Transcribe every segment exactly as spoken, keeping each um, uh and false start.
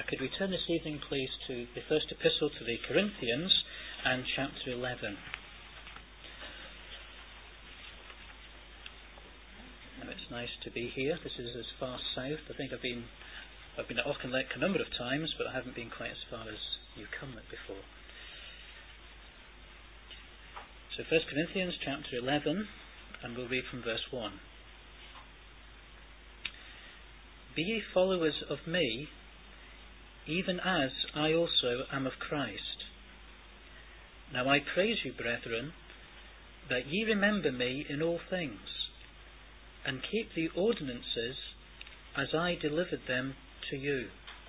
Could we turn this evening, please, to the first epistle to the Corinthians and chapter eleven. Now, it's nice to be here. This is as far south. I think I've been I've been at Auchinleck a number of times, but I haven't been quite as far as Newcomlet before. So First Corinthians chapter eleven, and we'll read from verse one. Be ye followers of me, even as I also am of Christ. Now I praise you, brethren, that ye remember me in all things, and keep the ordinances as I delivered them to you.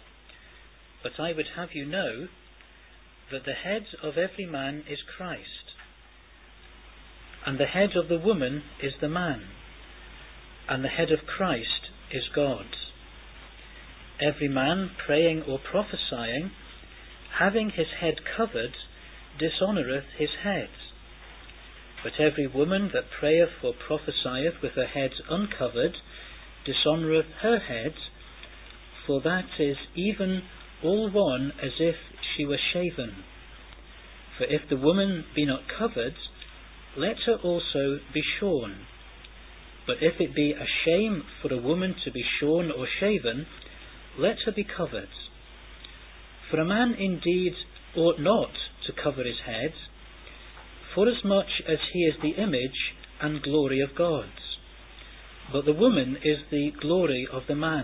But I would have you know that the head of every man is Christ, and the head of the woman is the man, and the head of Christ is God. Every man praying or prophesying, having his head covered, dishonoureth his head. But every woman that prayeth or prophesieth with her head uncovered, dishonoureth her head, for that is even all one as if she were shaven. For if the woman be not covered, let her also be shorn. But if it be a shame for a woman to be shorn or shaven, let her be covered. For a man indeed ought not to cover his head, forasmuch as he is the image and glory of God. But the woman is the glory of the man.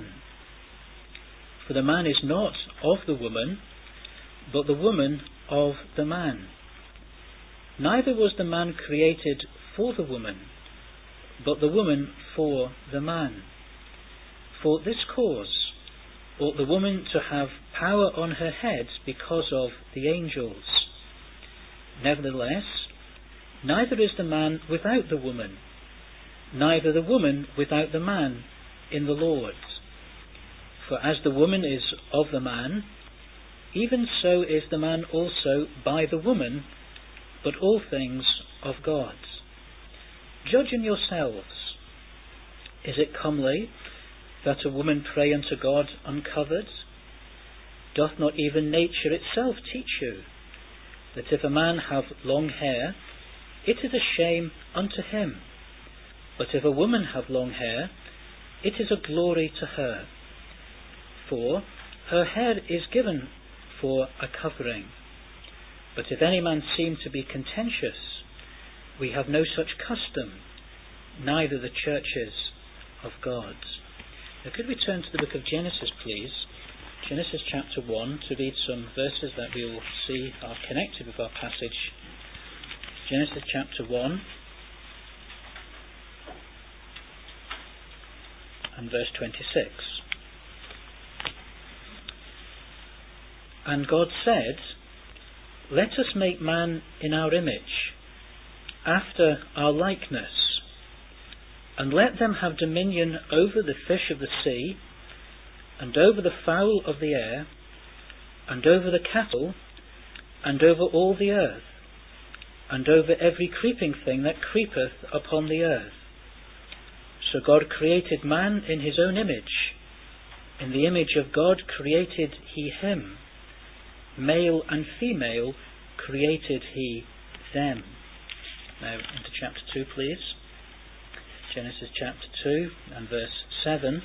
For the man is not of the woman, but the woman of the man. Neither was the man created for the woman, but the woman for the man. For this cause ought the woman to have power on her head because of the angels. Nevertheless, neither is the man without the woman, neither the woman without the man in the Lord. For as the woman is of the man, even so is the man also by the woman, but all things of God. Judge in yourselves. Is it comely that a woman pray unto God uncovered? Doth not even nature itself teach you that if a man have long hair, it is a shame unto him, but if a woman have long hair, it is a glory to her? For her hair is given for a covering. But if any man seem to be contentious, we have no such custom, neither the churches of God. Now could we turn to the book of Genesis, please? Genesis chapter one, to read some verses that we will see are connected with our passage. Genesis chapter one and verse twenty-six. And God said, let us make man in our image, after our likeness, and let them have dominion over the fish of the sea, and over the fowl of the air, and over the cattle, and over all the earth, and over every creeping thing that creepeth upon the earth. So God created man in his own image. In the image of God created he him. Male and female created he them. Now into chapter two, please. Genesis chapter two and verse seven.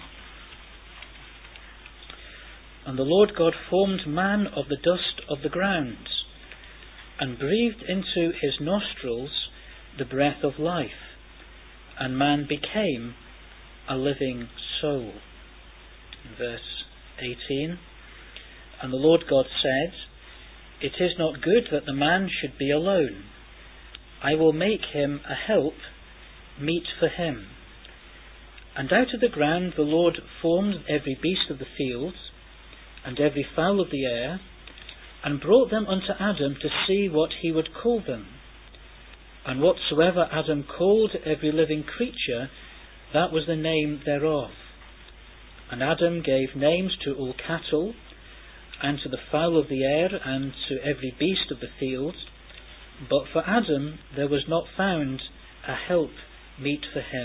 And the Lord God formed man of the dust of the ground, and breathed into his nostrils the breath of life, and man became a living soul. Verse eighteen. And the Lord God said, it is not good that the man should be alone. I will make him a help meet for him. And out of the ground the Lord formed every beast of the field, and every fowl of the air, and brought them unto Adam to see what he would call them. And whatsoever Adam called every living creature, that was the name thereof. And Adam gave names to all cattle, and to the fowl of the air, and to every beast of the field. But for Adam there was not found a help meet for him.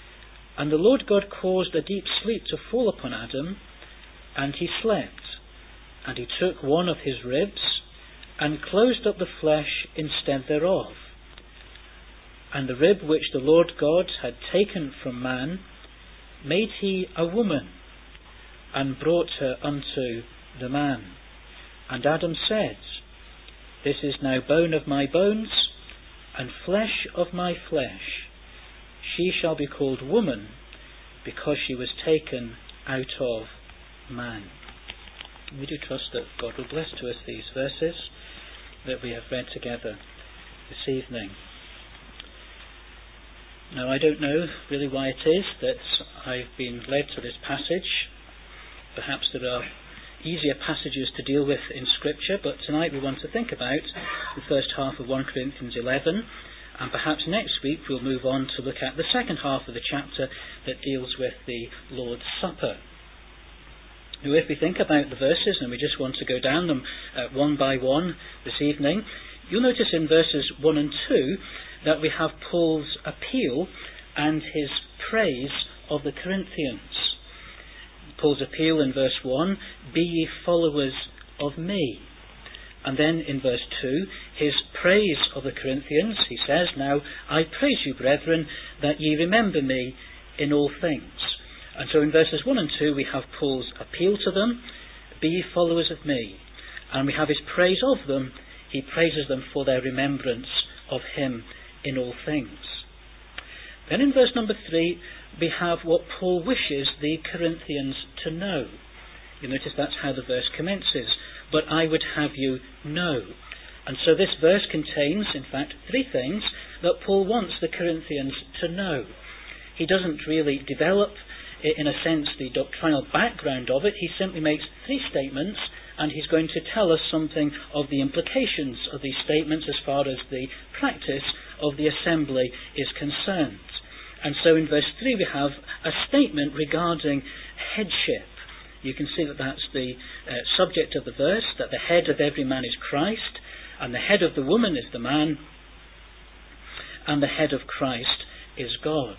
And the Lord God caused a deep sleep to fall upon Adam, and he slept. And he took one of his ribs, and closed up the flesh instead thereof. And the rib which the Lord God had taken from man made he a woman, and brought her unto the man. And Adam said, This is now bone of my bones, and flesh of my flesh. She shall be called woman, because she was taken out of man. We do trust that God will bless to us these verses that we have read together this evening. Now, I don't know really why it is that I've been led to this passage. Perhaps there are easier passages to deal with in Scripture, but tonight we want to think about the first half of First Corinthians eleven, and perhaps next week we'll move on to look at the second half of the chapter that deals with the Lord's Supper. Now, if we think about the verses, and we just want to go down them uh, one by one this evening, you'll notice in verses one and two that we have Paul's appeal and his praise of the Corinthians. Paul's appeal in verse one, Be ye followers of me. And then in verse two, his praise of the Corinthians, he says, Now I praise you, brethren, that ye remember me in all things. And so in verses one and two we have Paul's appeal to them, Be ye followers of me. And we have his praise of them. He praises them for their remembrance of him in all things. Then in verse number three we have what Paul wishes the Corinthians to know. You notice that's how the verse commences. But I would have you know. And so this verse contains, in fact, three things that Paul wants the Corinthians to know. He doesn't really develop, in a sense, the doctrinal background of it. He simply makes three statements, and he's going to tell us something of the implications of these statements as far as the practice of the assembly is concerned. And so in verse three we have a statement regarding headship. You can see that that's the uh, subject of the verse, that the head of every man is Christ, and the head of the woman is the man, and the head of Christ is God.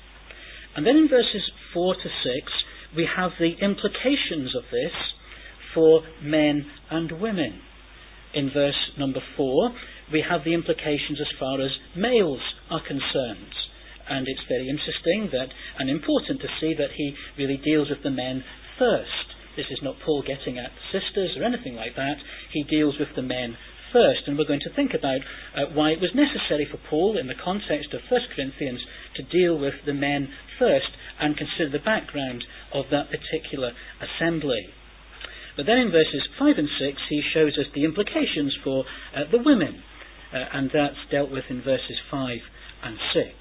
And then in verses four to six, we have the implications of this for men and women. In verse number four, we have the implications as far as males are concerned. And it's very interesting that, and important to see that he really deals with the men first. This is not Paul getting at sisters or anything like that. He deals with the men first. And we're going to think about uh, why it was necessary for Paul, in the context of First Corinthians, to deal with the men first and consider the background of that particular assembly. But then in verses five and six, he shows us the implications for uh, the women. Uh, and that's dealt with in verses five and six.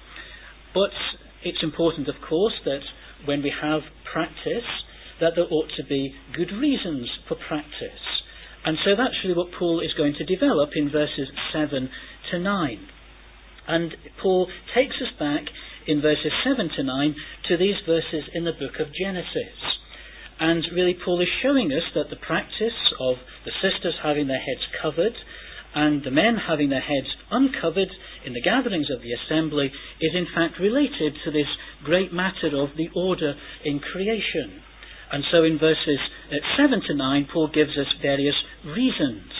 But it's important, of course, that when we have practice, that there ought to be good reasons for practice. And so that's really what Paul is going to develop in verses seven to nine. And Paul takes us back in verses seven to nine to these verses in the book of Genesis. And really Paul is showing us that the practice of the sisters having their heads covered and the men having their heads uncovered in the gatherings of the assembly is in fact related to this great matter of the order in creation. And so in verses seven to nine, Paul gives us various reasons,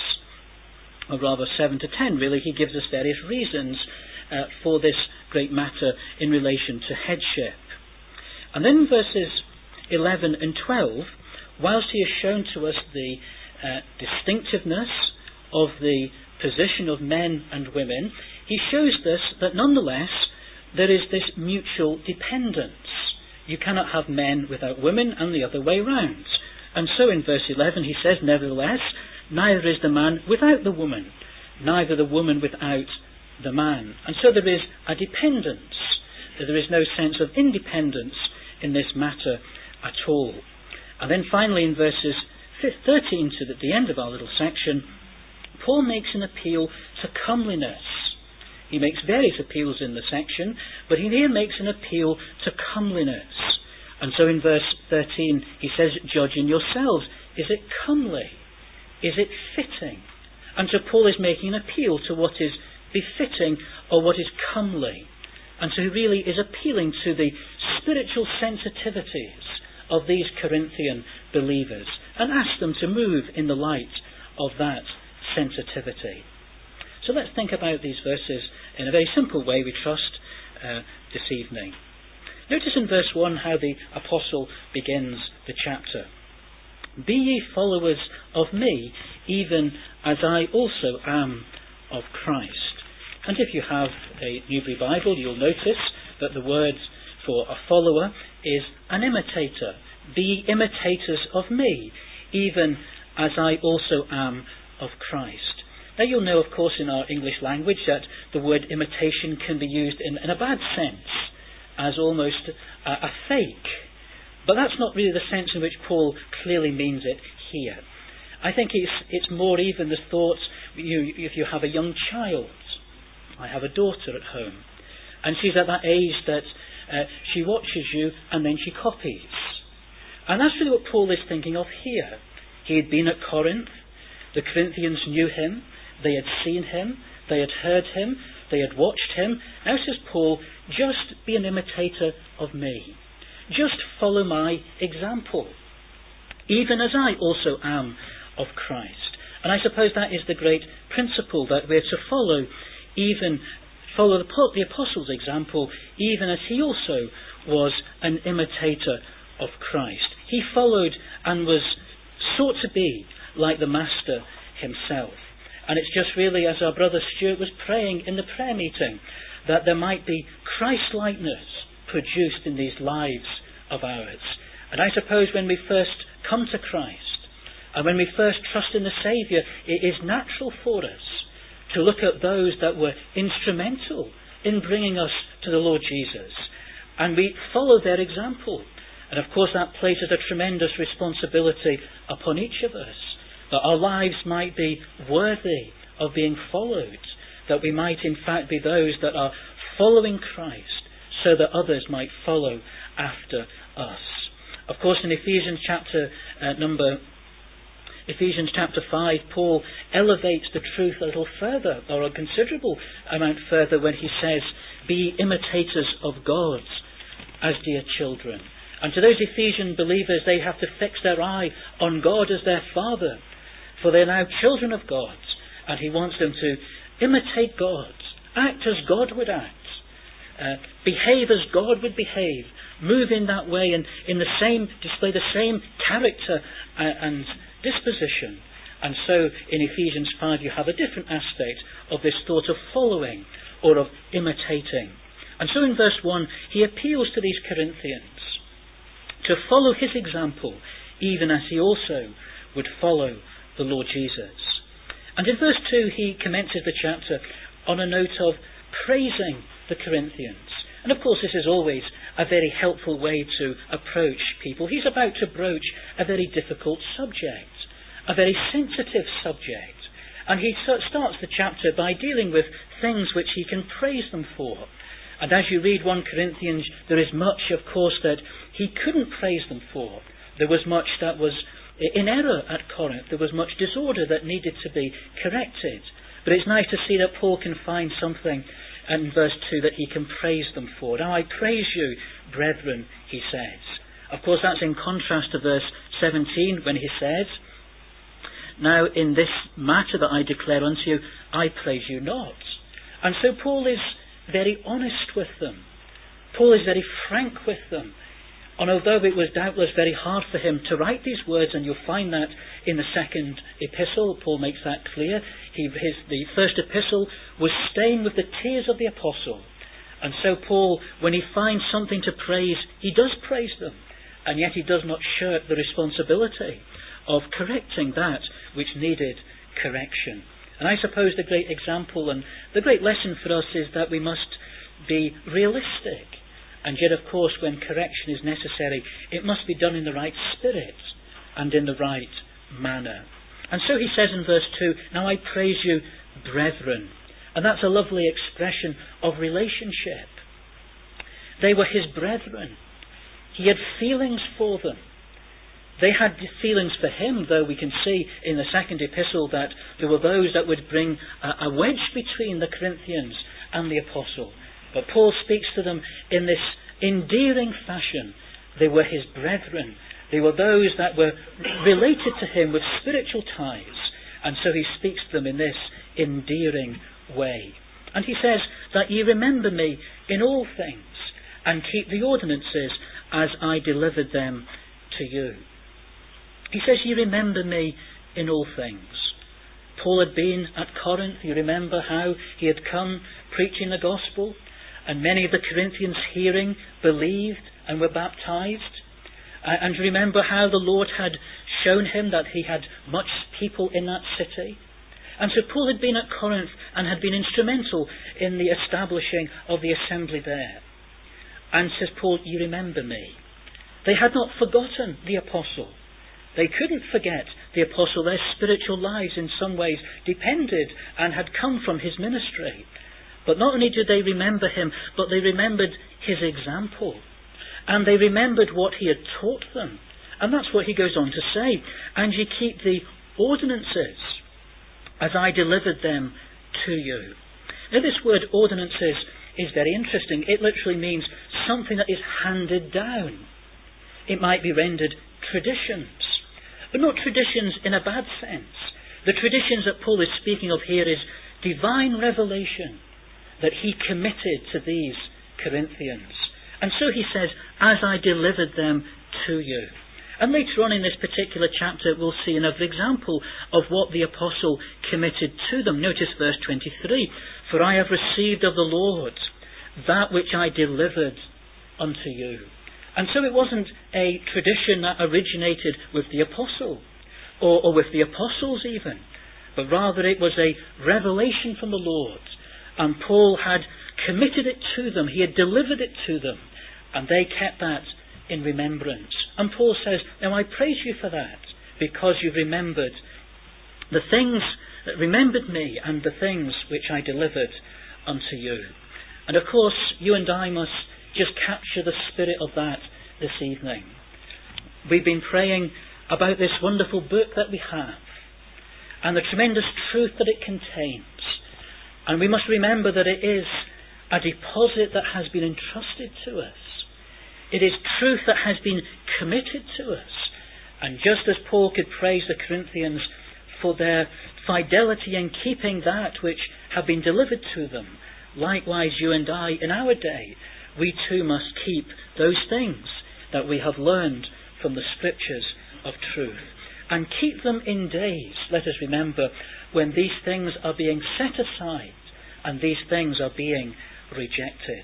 or rather seven to ten really, he gives us various reasons uh, for this great matter in relation to headship. And then in verses eleven and twelve, whilst he has shown to us the uh, distinctiveness of the position of men and women, he shows us that nonetheless there is this mutual dependence. You cannot have men without women and the other way round. And so in verse eleven he says, Nevertheless, neither is the man without the woman, neither the woman without the man. And so there is a dependence. There is no sense of independence in this matter at all. And then finally in verses thirteen to the end of our little section, Paul makes an appeal to comeliness. He makes various appeals in the section, but he here makes an appeal to comeliness. And so in verse thirteen he says, Judge in yourselves, is it comely? Is it fitting? And so Paul is making an appeal to what is befitting or what is comely. And so he really is appealing to the spiritual sensitivities of these Corinthian believers. and ask them to move in the light of that sensitivity. So let's think about these verses in a very simple way, we trust, uh, this evening. Notice in verse one how the apostle begins the chapter. Be ye followers of me, even as I also am of Christ. And if you have a Newbury Bible, you'll notice that the word for a follower is an imitator. Be imitators of me, even as I also am of Christ. Now you'll know, of course, in our English language that the word imitation can be used in, in a bad sense, as almost a, a fake. But that's not really the sense in which Paul clearly means it here. I think it's, it's more even the thought, you, if you have a young child. I have a daughter at home, and she's at that age that uh, she watches you and then she copies. And that's really what Paul is thinking of here. He had been at Corinth. The Corinthians knew him. They had seen him. They had heard him. They had watched him. Now says Paul, just be an imitator of me. Just follow my example, even as I also am of Christ. And I suppose that is the great principle that we're to follow, even follow the, the apostle's example, even as he also was an imitator of Christ. He followed and was sought to be like the Master himself. And it's just really, as our brother Stuart was praying in the prayer meeting, that there might be Christ-likeness produced in these lives of ours. And I suppose when we first come to Christ, and when we first trust in the Saviour, it is natural for us to look at those that were instrumental in bringing us to the Lord Jesus, and we follow their example. And of course that places a tremendous responsibility upon each of us, that our lives might be worthy of being followed, that we might in fact be those that are following Christ, so that others might follow after us. Of course, in Ephesians chapter uh, number Ephesians chapter five, Paul elevates the truth a little further, or a considerable amount further, when he says, be imitators of God as dear children. And to those Ephesian believers, they have to fix their eye on God as their Father, for they're now children of God, and he wants them to imitate God, act as God would act, uh, behave as God would behave, move in that way, and in the same display the same character and disposition. And so in Ephesians five you have a different aspect of this thought of following or of imitating. And so in verse one he appeals to these Corinthians to follow his example, even as he also would follow the Lord Jesus. And in verse two he commences the chapter on a note of praising the Corinthians. And of course this is always a very helpful way to approach people. He's about to broach a very difficult subject, a very sensitive subject. And he starts the chapter by dealing with things which he can praise them for. And as you read First Corinthians, there is much, of course, that he couldn't praise them for. There was much that was in error at Corinth. There was much disorder that needed to be corrected. But it's nice to see that Paul can find something in verse two that he can praise them for. Now I praise you, brethren, he says. Of course that's in contrast to verse seventeen when he says, now in this matter that I declare unto you, I praise you not. And so Paul is very honest with them. Paul is very frank with them. And although it was doubtless very hard for him to write these words, and you'll find that in the second epistle, Paul makes that clear. He, his, the first epistle was stained with the tears of the apostle. And so Paul, when he finds something to praise, he does praise them. And yet he does not shirk the responsibility of correcting that which needed correction. And I suppose the great example and the great lesson for us is that we must be realistic. And yet, of course, when correction is necessary, it must be done in the right spirit and in the right manner. And so he says in verse two, now I praise you, brethren. And that's a lovely expression of relationship. They were his brethren. He had feelings for them. They had feelings for him, though we can see in the second epistle that there were those that would bring a, a wedge between the Corinthians and the apostle. But Paul speaks to them in this endearing fashion. They were his brethren. They were those that were related to him with spiritual ties. And so he speaks to them in this endearing way. And he says that ye remember me in all things and keep the ordinances as I delivered them to you. He says, ye remember me in all things. Paul had been at Corinth. You remember how he had come preaching the gospel, and many of the Corinthians hearing believed and were baptized. Uh, and you remember how the Lord had shown him that he had much people in that city. And so Paul had been at Corinth and had been instrumental in the establishing of the assembly there. And says Paul, you remember me. They had not forgotten the apostle. They couldn't forget the apostle. Their spiritual lives in some ways depended and had come from his ministry. But not only did they remember him, but they remembered his example. And they remembered what he had taught them. And that's what he goes on to say. And ye keep the ordinances as I delivered them to you. Now this word ordinances is very interesting. It literally means something that is handed down. It might be rendered traditions. But not traditions in a bad sense. The traditions that Paul is speaking of here is divine revelation that he committed to these Corinthians. And so he says, as I delivered them to you. And later on in this particular chapter we'll see another example of what the apostle committed to them. Notice verse twenty-three. For I have received of the Lord that which I delivered unto you. And so it wasn't a tradition that originated with the apostle, or, or with the apostles even, but rather it was a revelation from the Lord. And Paul had committed it to them, he had delivered it to them, and they kept that in remembrance. And Paul says, now I praise you for that, because you've remembered the things that remembered me and the things which I delivered unto you. And of course, you and I must just capture the spirit of that this evening. We've been praying about this wonderful book that we have and the tremendous truth that it contains. And we must remember that it is a deposit that has been entrusted to us. It is truth that has been committed to us. And just as Paul could praise the Corinthians for their fidelity in keeping that which had been delivered to them, likewise you and I in our day, we too must keep those things that we have learned from the scriptures of truth. And keep them in days, let us remember, when these things are being set aside and these things are being rejected.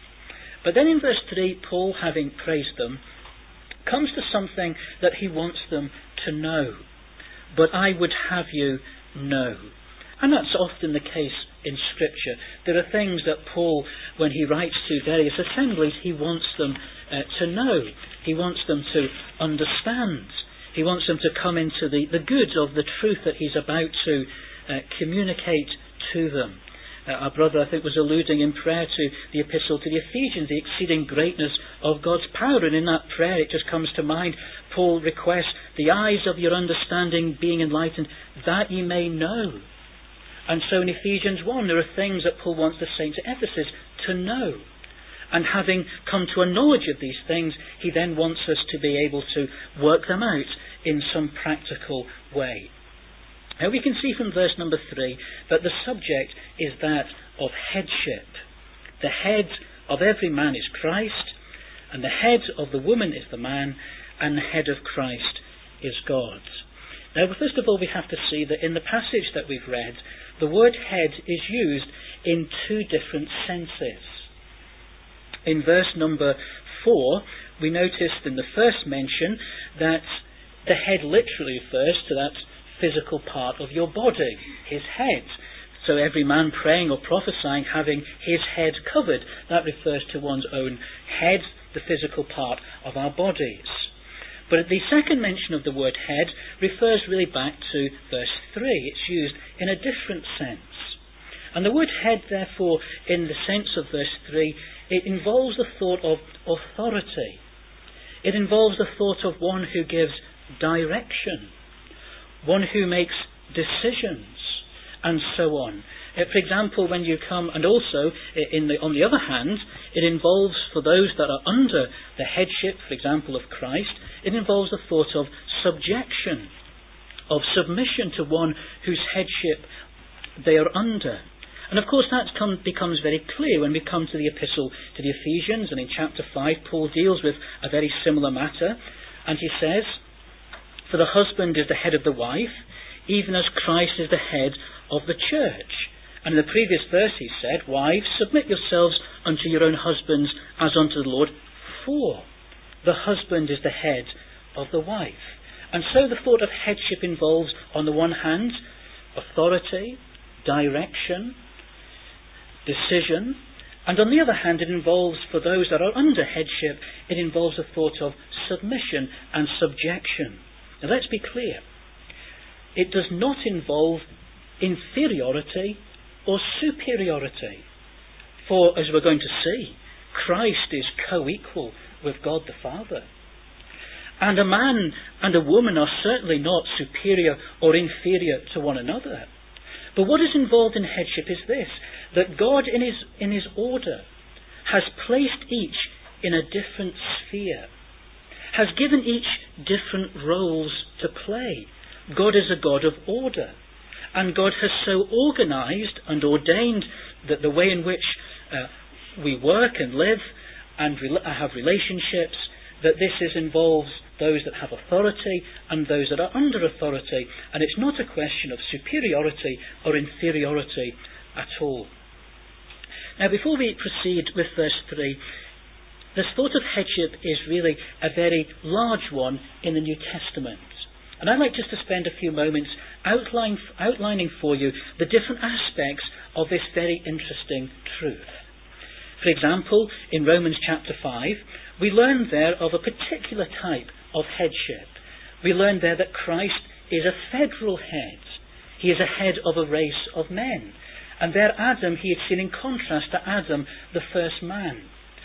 But then in verse three, Paul, having praised them, comes to something that he wants them to know. But I would have you know. And that's often the case in Scripture. There are things that Paul, when he writes to various assemblies, he wants them uh, to know. He wants them to understand. He wants them to come into the, the good of the truth that he's about to uh, communicate to them. Uh, our brother, I think, was alluding in prayer to the epistle to the Ephesians, the exceeding greatness of God's power. And in that prayer, it just comes to mind, Paul requests, the eyes of your understanding being enlightened, that ye may know. And so in Ephesians one, there are things that Paul wants the saints at Ephesus to know. And having come to a knowledge of these things, he then wants us to be able to work them out in some practical way. Now we can see from verse number three that the subject is that of headship. The head of every man is Christ, and the head of the woman is the man, and the head of Christ is God. Now first of all we have to see that in the passage that we've read, the word head is used in two different senses. In verse number four, we noticed in the first mention that the head literally refers to that physical part of your body, his head. So every man praying or prophesying having his head covered, that refers to one's own head, the physical part of our bodies. But the second mention of the word head refers really back to verse three. It's used in a different sense. And the word head, therefore, in the sense of verse three, it involves the thought of authority. It involves the thought of one who gives direction, one who makes decisions, and so on. Uh, for example, when you come, and also in the, on the other hand, it involves, for those that are under the headship, for example, of Christ, it involves the thought of subjection, of submission to one whose headship they are under. And of course that come, becomes very clear when we come to the epistle to the Ephesians, and in chapter five Paul deals with a very similar matter, and he says, "For the husband is the head of the wife, even as Christ is the head of the church." And in the previous verse he said, "Wives, submit yourselves unto your own husbands as unto the Lord, for the husband is the head of the wife." And so the thought of headship involves, on the one hand, authority, direction, decision, and on the other hand it involves, for those that are under headship, it involves the thought of submission and subjection. Now let's be clear. It does not involve inferiority or superiority. For, as we're going to see, Christ is co-equal with God the Father. And a man and a woman are certainly not superior or inferior to one another. But what is involved in headship is this, that God in his, in his order has placed each in a different sphere, has given each different roles to play. God is a God of order, and God has so organised and ordained that the way in which uh, we work and live and re- have relationships, that this is involves those that have authority and those that are under authority, and it's not a question of superiority or inferiority at all. Now, before we proceed with verse three, this thought of headship is really a very large one in the New Testament. And I'd like just to spend a few moments outline, outlining for you the different aspects of this very interesting truth. For example, in Romans chapter five, we learn there of a particular type of headship. We learn there that Christ is a federal head. He is a head of a race of men. And there Adam, he is seen in contrast to Adam, the first man.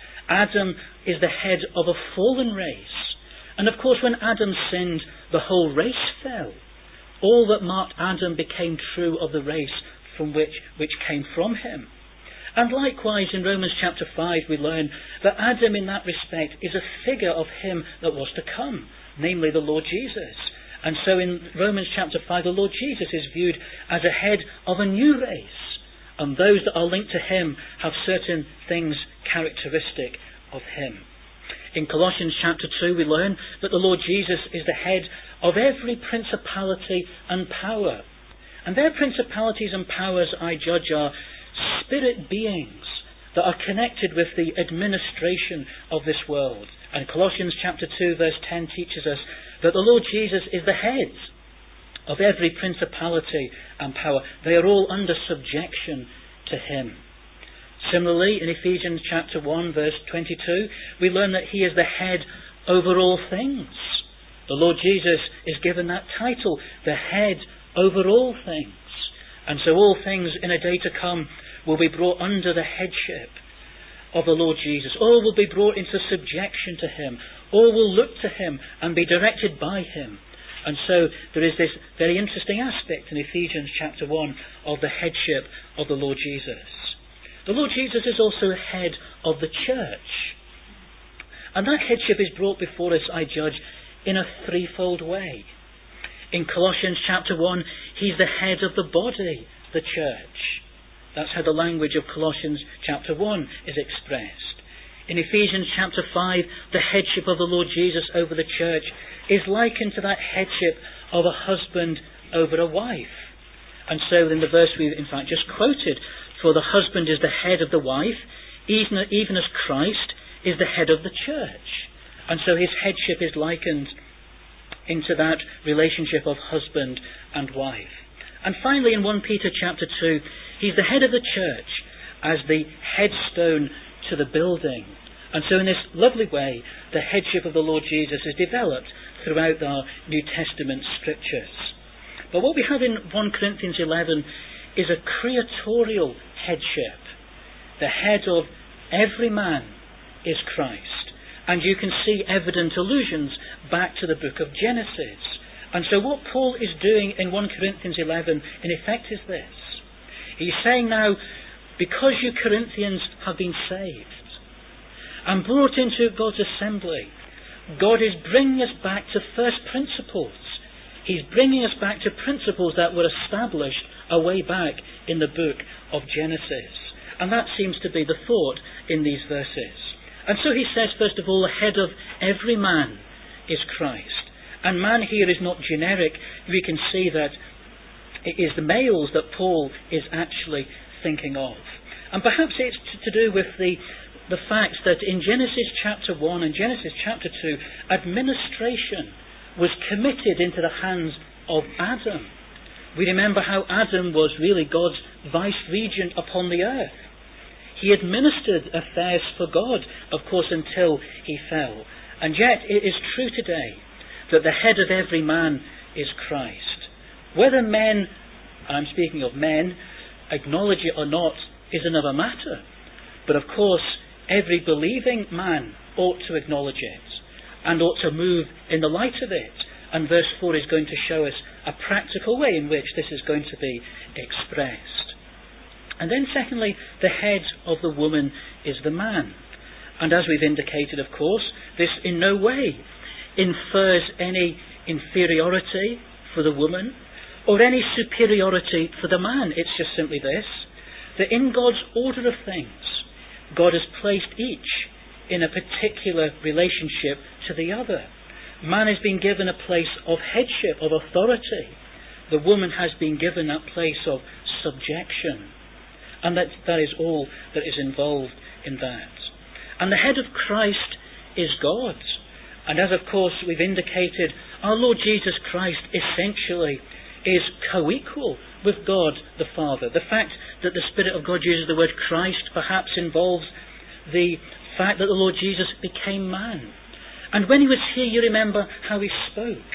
Adam is the head of a fallen race. And of course when Adam sinned, the whole race fell. All that marked Adam became true of the race from which, which came from him. And likewise in Romans chapter five we learn that Adam in that respect is a figure of him that was to come, namely the Lord Jesus. And so in Romans chapter five the Lord Jesus is viewed as a head of a new race, and those that are linked to him have certain things characteristic of him. In Colossians chapter two we learn that the Lord Jesus is the head of every principality and power. And their principalities and powers, I judge, are spirit beings that are connected with the administration of this world. And Colossians chapter two verse ten teaches us that the Lord Jesus is the head of every principality and power. They are all under subjection to him. Similarly, in Ephesians chapter one verse twenty-two, we learn that he is the head over all things. The Lord Jesus is given that title, the head over all things. And so all things in a day to come will be brought under the headship of the Lord Jesus. All will be brought into subjection to him. All will look to him and be directed by him. And so there is this very interesting aspect in Ephesians chapter one of the headship of the Lord Jesus. The Lord Jesus is also head of the church. And that headship is brought before us, I judge, in a threefold way. In Colossians chapter one, he's the head of the body, the church. That's how the language of Colossians chapter one is expressed. In Ephesians chapter five, the headship of the Lord Jesus over the church is likened to that headship of a husband over a wife. And so in the verse we in fact just quoted, for the husband is the head of the wife, even, even as Christ is the head of the church. And so his headship is likened into that relationship of husband and wife. And finally in First Peter chapter two, he's the head of the church as the headstone to the building. And so in this lovely way, the headship of the Lord Jesus is developed throughout our New Testament scriptures. But what we have in First Corinthians eleven is a creatorial headship. The head of every man is Christ. And you can see evident allusions back to the book of Genesis. And so what Paul is doing in First Corinthians eleven in effect is this. He's saying now, because you Corinthians have been saved and brought into God's assembly, God is bringing us back to first principles. He's bringing us back to principles that were established a way back in the book of Genesis. And that seems to be the thought in these verses. And so he says, first of all, the head of every man is Christ. And man here is not generic. We can see that it is the males that Paul is actually thinking of. And perhaps it's to do with the, the fact that in Genesis chapter one and Genesis chapter two, administration was committed into the hands of Adam. We remember how Adam was really God's vice-regent upon the earth. He administered affairs for God, of course, until he fell. And yet it is true today that the head of every man is Christ. Whether men, I'm speaking of men, acknowledge it or not is another matter. But of course, every believing man ought to acknowledge it and ought to move in the light of it. And verse four is going to show us a practical way in which this is going to be expressed. And then secondly, the head of the woman is the man. And as we've indicated, of course, this in no way infers any inferiority for the woman or any superiority for the man. It's just simply this, that in God's order of things, God has placed each in a particular relationship to the other. Man has been given a place of headship, of authority. The woman has been given that place of subjection. And that, that is all that is involved in that. And the head of Christ is God. And as of course we've indicated, our Lord Jesus Christ essentially is co-equal with God the Father. The fact that the Spirit of God uses the word Christ perhaps involves the fact that the Lord Jesus became man. And when he was here, you remember how he spoke.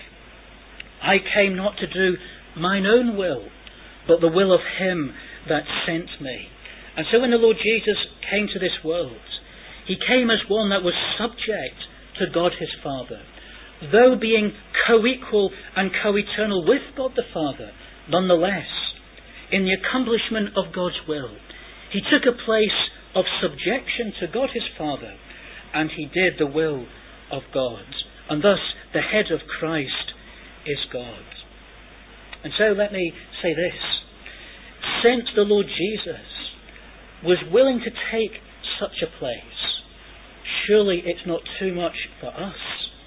I came not to do mine own will, but the will of him that sent me. And so when the Lord Jesus came to this world, he came as one that was subject to God his Father. Though being co-equal and co-eternal with God the Father, nonetheless, in the accomplishment of God's will, he took a place of subjection to God his Father, and he did the will of God. And thus, the head of Christ is God. And so let me say this. Since the Lord Jesus was willing to take such a place, surely it's not too much for us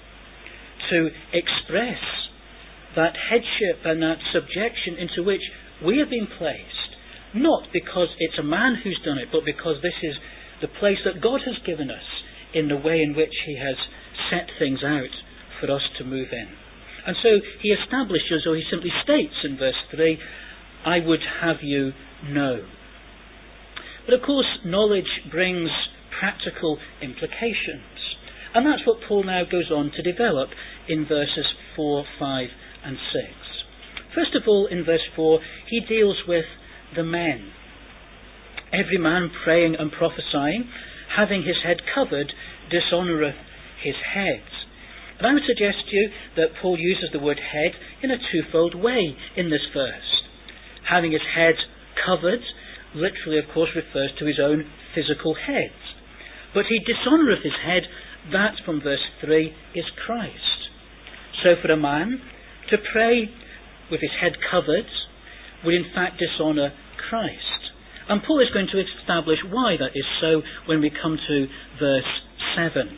to express that headship and that subjection into which we have been placed, not because it's a man who's done it, but because this is the place that God has given us in the way in which he has set things out for us to move in. And so he establishes, or he simply states in verse three, I would have you know. But of course, knowledge brings practical implications. And that's what Paul now goes on to develop in verses four, five and six. First of all, in verse four, he deals with the men. Every man praying and prophesying, having his head covered, dishonoureth his head. And I would suggest to you that Paul uses the word head in a twofold way in this verse. Having his head covered, literally of course refers to his own physical head. But he dishonoureth his head, that from verse three is Christ. So for a man to pray with his head covered would in fact dishonour Christ. And Paul is going to establish why that is so when we come to verse seven.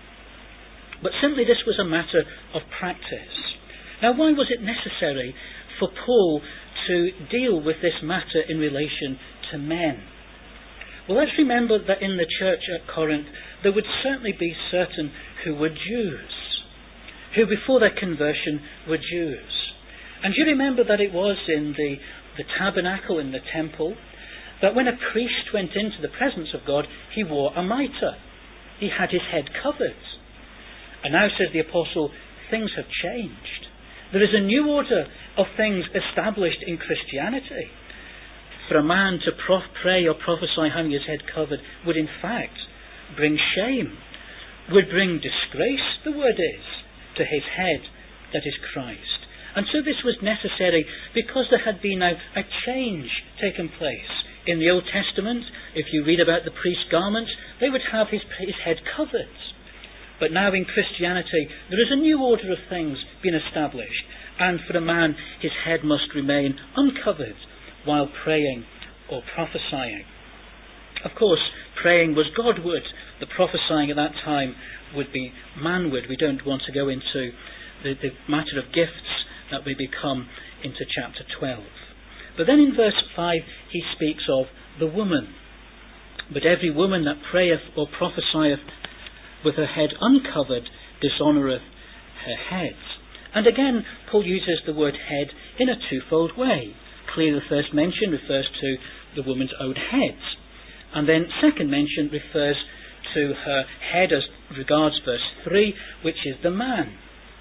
But simply this was a matter of practice. Now why was it necessary for Paul to deal with this matter in relation to men? Well, let's remember that in the church at Corinth there would certainly be certain who were Jews, who before their conversion were Jews. And you remember that it was in the, the tabernacle, in the temple, that when a priest went into the presence of God, he wore a mitre. He had his head covered. And now, says the apostle, things have changed. There is a new order of things established in Christianity. For a man to prof- pray or prophesy having his head covered would in fact bring shame, would bring disgrace, the word is, to his head that is Christ. And so this was necessary because there had been now a change taken place. In the Old Testament, if you read about the priest's garments, they would have his, his head covered. But now in Christianity, there is a new order of things being established. And for a man, his head must remain uncovered while praying or prophesying. Of course, praying was Godward. The prophesying at that time would be manward. We don't want to go into the, the matter of gifts that we become into chapter twelve. But then in verse five he speaks of the woman. But every woman that prayeth or prophesieth with her head uncovered dishonoureth her head. And again Paul uses the word head in a twofold way. Clearly the first mention refers to the woman's own head. And then second mention refers to her head as regards verse three, which is the man.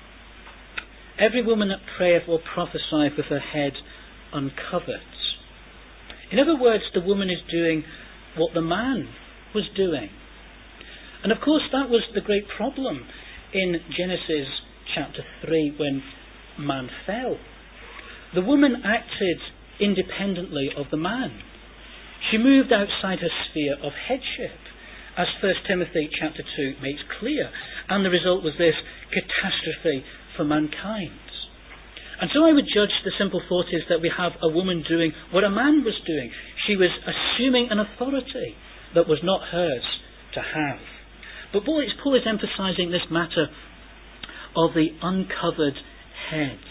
Every woman that prayeth or prophesieth with her head uncovered. In other words, the woman is doing what the man was doing. And of course that was the great problem in Genesis chapter three when man fell. The woman acted independently of the man. She moved outside her sphere of headship, as First Timothy chapter two makes clear, and the result was this catastrophe for mankind. And so I would judge the simple thought is that we have a woman doing what a man was doing. She was assuming an authority that was not hers to have. But Paul is, Paul is emphasizing this matter of the uncovered head.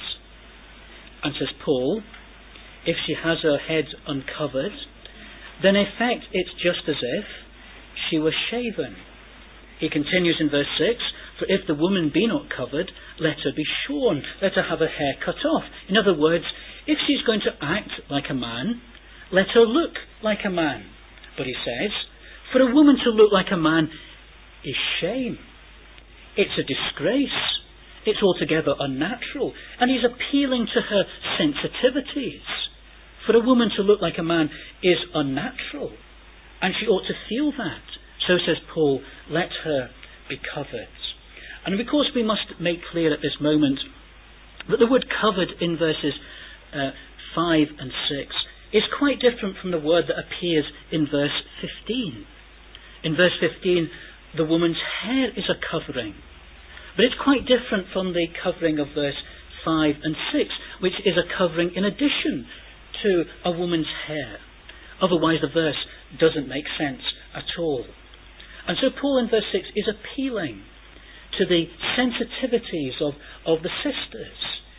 And says Paul, if she has her head uncovered, then in effect it's just as if she were shaven. He continues in verse six, for if the woman be not covered, let her be shorn, let her have her hair cut off. In other words, if she's going to act like a man, let her look like a man. But he says, for a woman to look like a man is shame. It's a disgrace. It's altogether unnatural. And he's appealing to her sensitivities. For a woman to look like a man is unnatural. And she ought to feel that. So says Paul, let her be covered. And of course we must make clear at this moment that the word covered in verses uh, five and six is quite different from the word that appears in verse fifteen. In verse fifteen, the woman's hair is a covering. But it's quite different from the covering of verse five and six, which is a covering in addition to a woman's hair. Otherwise the verse doesn't make sense at all. And so Paul in verse six is appealing to the sensitivities of, of the sisters.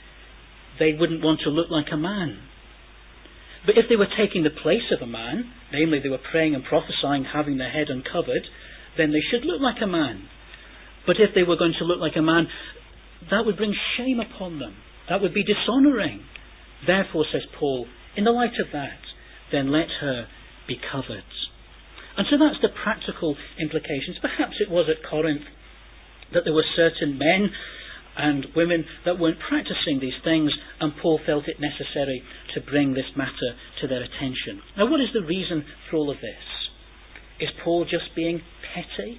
They wouldn't want to look like a man. But if they were taking the place of a man, namely they were praying and prophesying, having their head uncovered, then they should look like a man. But if they were going to look like a man, that would bring shame upon them. That would be dishonouring. Therefore, says Paul, in the light of that, then let her be covered. And so that's the practical implications. Perhaps it was at Corinth that there were certain men and women that weren't practicing these things, and Paul felt it necessary to bring this matter to their attention. Now, what is the reason for all of this? Is Paul just being petty?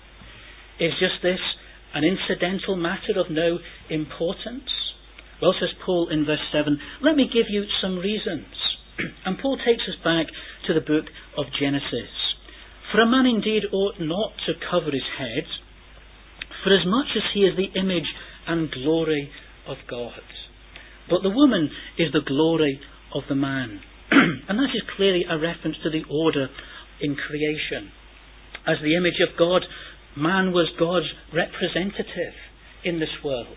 Is just this an incidental matter of no importance? Well, says Paul in verse seven, let me give you some reasons. And Paul takes us back to the book of Genesis. For a man indeed ought not to cover his head, for as much as he is the image and glory of God. But the woman is the glory of the man. And that is clearly a reference to the order in creation. As the image of God, man was God's representative in this world.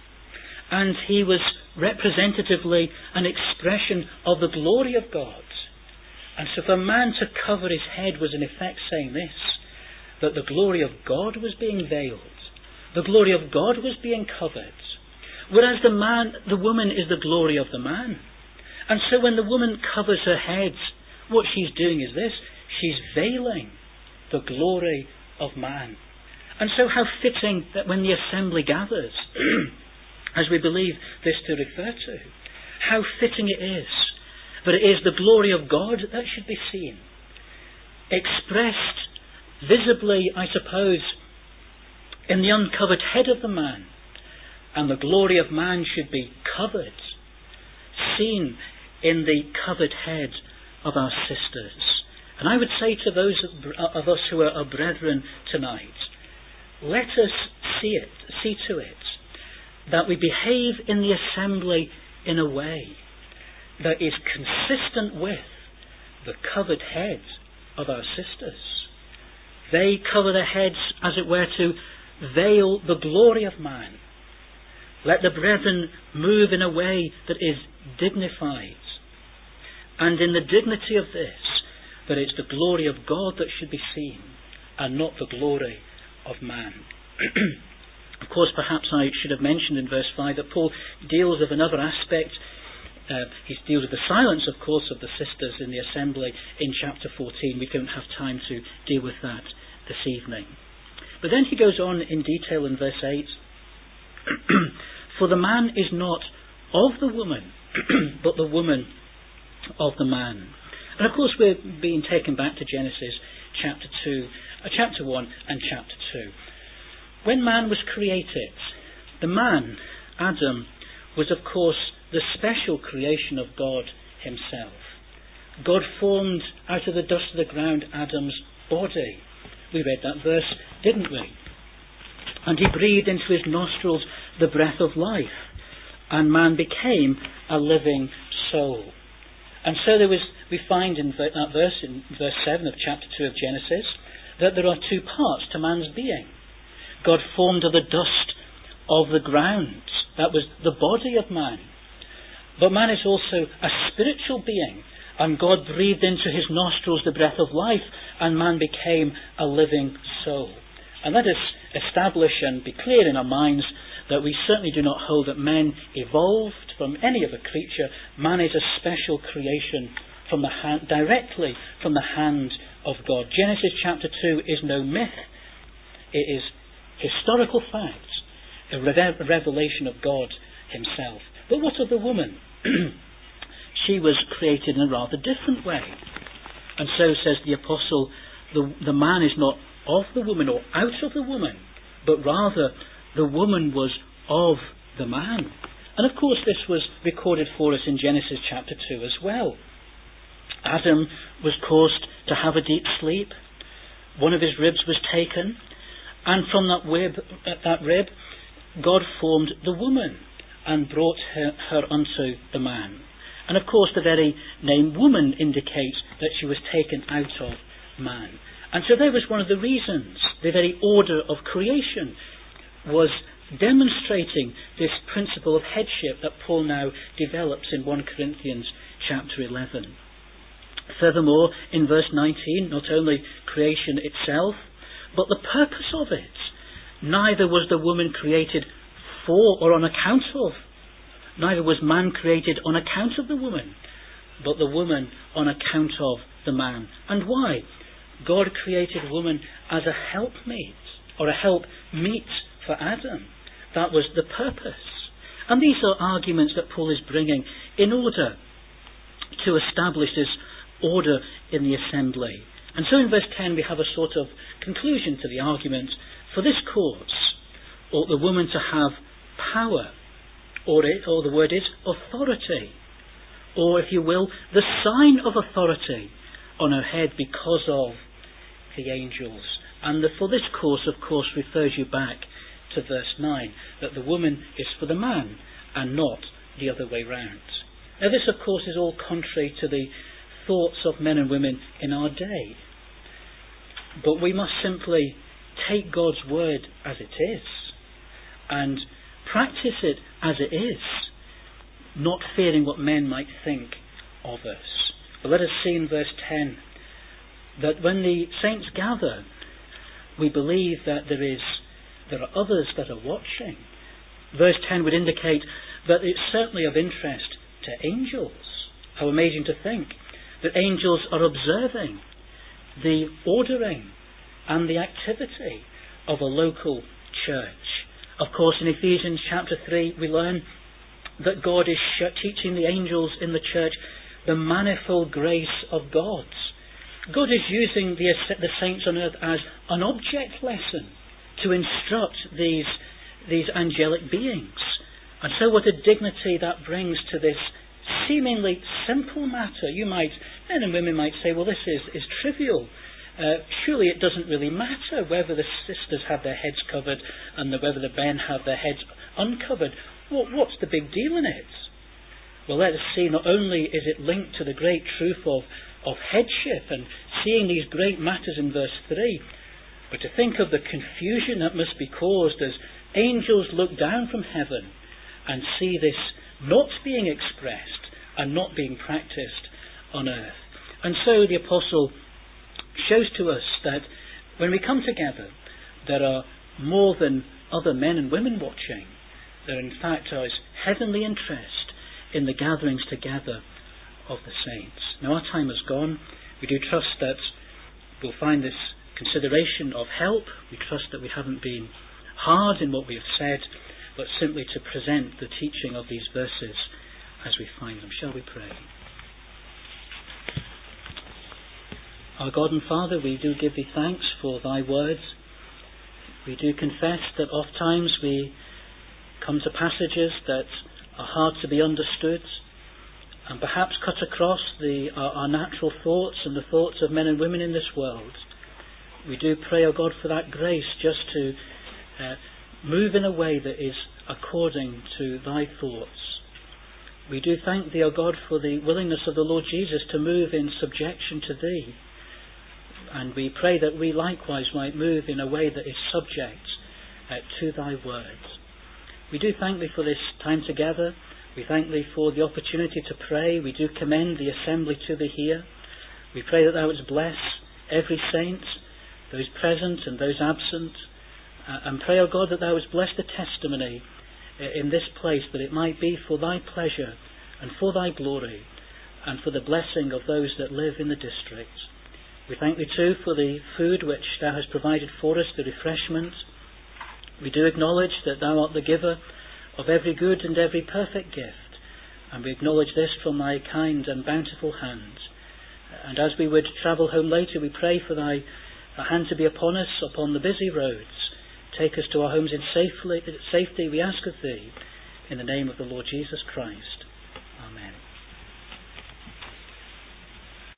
And he was representatively an expression of the glory of God. And so for man to cover his head was in effect saying this, that the glory of God was being veiled. The glory of God was being covered. Whereas the man, the woman is the glory of the man. And so when the woman covers her head, what she's doing is this, she's veiling the glory of man. And so how fitting that when the assembly gathers, as we believe this to refer to, how fitting it is that it is the glory of God that should be seen. Expressed visibly, I suppose, in the uncovered head of the man, and the glory of man should be covered, seen in the covered head of our sisters. And I would say to those of us who are our brethren tonight, let us see it, see to it, that we behave in the assembly in a way that is consistent with the covered head of our sisters. They cover their heads, as it were, to veil the glory of man. Let the brethren move in a way that is dignified. And in the dignity of this, that it's the glory of God that should be seen, and not the glory of man. Of course, perhaps I should have mentioned in verse five that Paul deals with another aspect. Uh, he deals with the silence, of course, of the sisters in the assembly in chapter fourteen. We don't have time to deal with that this evening. But then he goes on in detail in verse eight. For the man is not of the woman, but the woman of the man. And of course we're being taken back to Genesis chapter two, uh, chapter one and chapter two. When man was created, the man, Adam, was of course the special creation of God himself. God formed out of the dust of the ground Adam's body. We read that verse, didn't we? And he breathed into his nostrils the breath of life, and man became a living soul. And so there was, we find in that verse, in verse seven of chapter two of Genesis, that there are two parts to man's being. God formed of the dust of the ground. That was the body of man. But man is also a spiritual being, and God breathed into his nostrils the breath of life, and man became a living soul. And let us establish and be clear in our minds that we certainly do not hold that men evolved from any other creature. Man is a special creation from the hand, directly from the hand of God. Genesis chapter two is no myth. It is historical fact, a re- revelation of God himself. But what of the woman? She was created in a rather different way. And so says the apostle, the, the man is not of the woman or out of the woman, but rather the woman was of the man. And of course this was recorded for us in Genesis chapter two as well. Adam was caused to have a deep sleep. One of his ribs was taken, and from that rib, that rib God formed the woman and brought her, her unto the man. And of course the very name woman indicates that she was taken out of man. And so there was one of the reasons. The very order of creation was demonstrating this principle of headship that Paul now develops in First Corinthians chapter eleven. Furthermore, in verse nineteen, not only creation itself, but the purpose of it. Neither was the woman created for or on account of. Neither was man created on account of the woman, but the woman on account of the man. And why? God created woman as a helpmate, or a help meet for Adam. That was the purpose. And these are arguments that Paul is bringing in order to establish this order in the assembly. And so in verse ten we have a sort of conclusion to the argument. For this cause ought the woman to have power, or, it, or the word is authority, or if you will, the sign of authority on her head because of the angels. And the for this cause, of course, refers you back to verse nine, that the woman is for the man and not the other way round. Now this, of course, is all contrary to the thoughts of men and women in our day. But we must simply take God's word as it is and practice it as it is, not fearing what men might think of us. But let us see in verse ten that when the saints gather, we believe that there is there are others that are watching. Verse ten would indicate that it's certainly of interest to angels. How amazing to think that angels are observing the ordering and the activity of a local church. Of course, in Ephesians chapter three, we learn that God is teaching the angels in the church the manifold grace of God. God is using the, the saints on earth as an object lesson to instruct these, these angelic beings. And so what a dignity that brings to this seemingly simple matter. You might, men and women might say, well, this is, is trivial. Uh, surely it doesn't really matter whether the sisters have their heads covered and the, whether the men have their heads uncovered. What, what's the big deal in it? Well, let us see, not only is it linked to the great truth of, of headship and seeing these great matters in verse three, but to think of the confusion that must be caused as angels look down from heaven and see this not being expressed and not being practiced on earth. And so the apostle shows to us that when we come together, there are more than other men and women watching. There in fact is heavenly interest in the gatherings together of the saints. Now our time has gone. We do trust that we'll find this consideration of help. We trust that we haven't been hard in what we have said, but simply to present the teaching of these verses as we find them. Shall we pray? Our God and Father, we do give thee thanks for thy words. We do confess that oft times we come to passages that are hard to be understood and perhaps cut across the, our, our natural thoughts and the thoughts of men and women in this world. We do pray, O God, for that grace just to uh, move in a way that is according to thy thoughts. We do thank thee, O God, for the willingness of the Lord Jesus to move in subjection to thee. And we pray that we likewise might move in a way that is subject uh, to thy words. We do thank thee for this time together. We thank thee for the opportunity to pray. We do commend the assembly to thee here. We pray that thou wouldst bless every saint, those present and those absent, uh, and pray, O God, that thou wouldst bless the testimony in this place, that it might be for thy pleasure and for thy glory and for the blessing of those that live in the district. We thank thee too for the food which thou hast provided for us, the refreshment. We do acknowledge that thou art the giver of every good and every perfect gift, and we acknowledge this from thy kind and bountiful hand. And as we would travel home later, we pray for thy hand to be upon us upon the busy roads. Take us to our homes in safely, safety, we ask of thee, in the name of the Lord Jesus Christ.